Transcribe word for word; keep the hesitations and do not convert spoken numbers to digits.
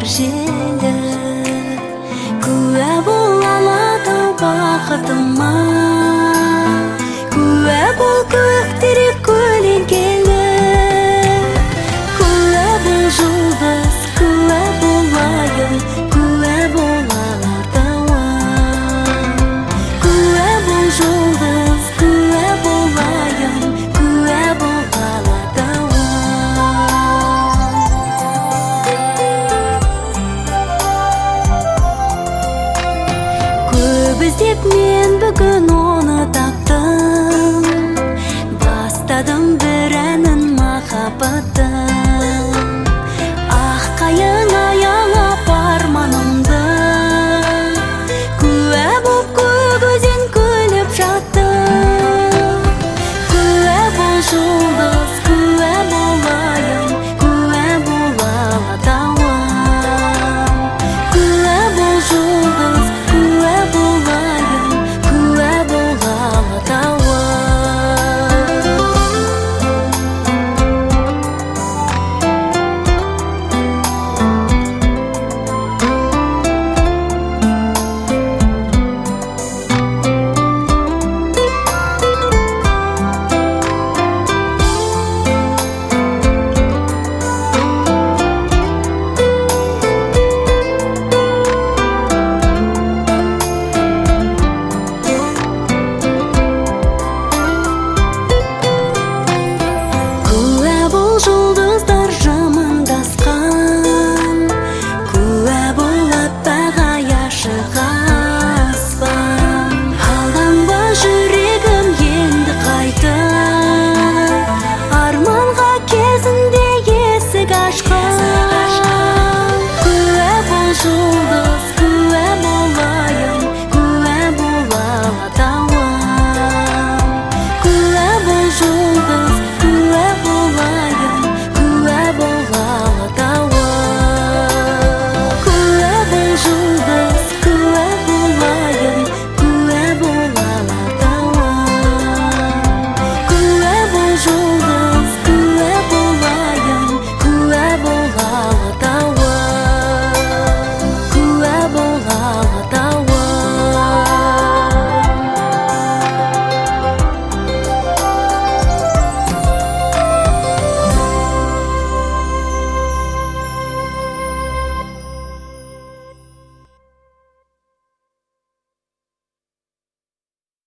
желі, куә бол алатау бақытыма, куә бол көктері көлеңкелі, куә бол жұлдыз, куә бол айым, куә бол алатауым, куә бол жұлдыз, куә бол айым, куә бол алатауым. Көп іздеп мен бүгін оны таптым, бастадым бір әнін махаббаттың.